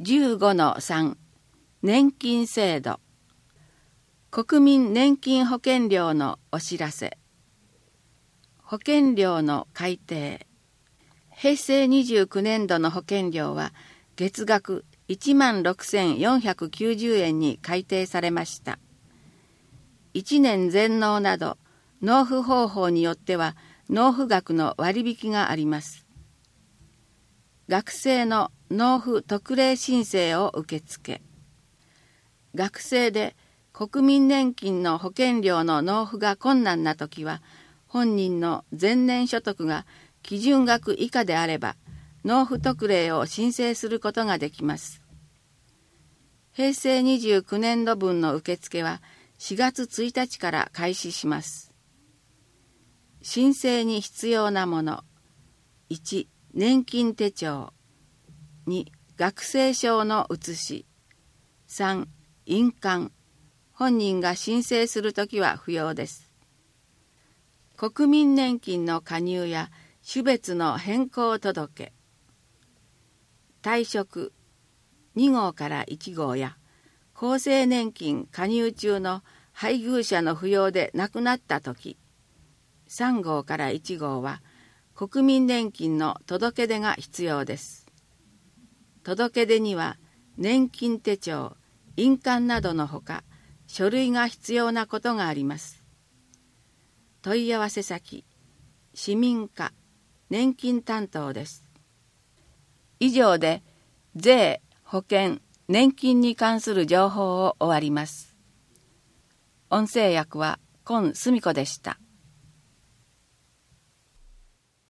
15-3 年金制度。国民年金保険料のお知らせ。保険料の改定。平成29年度の保険料は月額16,490円に改定されました。1年全納など納付方法によっては納付額の割引があります。学生の納付特例申請を受付。学生で国民年金の保険料の納付が困難なときは、本人の前年所得が基準額以下であれば、納付特例を申請することができます。平成29年度分の受付は4月1日から開始します。申請に必要なもの。1、年金手帳。2、学生証の写し。3、印鑑。本人が申請するときは不要です。国民年金の加入や種別の変更届。退職2号から1号や厚生年金加入中の配偶者の扶養で亡くなったとき、3号から1号は国民年金の届け出が必要です。届け出には年金手帳、印鑑などのほか書類が必要なことがあります。問い合わせ先、市民課、年金担当です。以上で税、保険、年金に関する情報を終わります。音声訳は今澄子でした。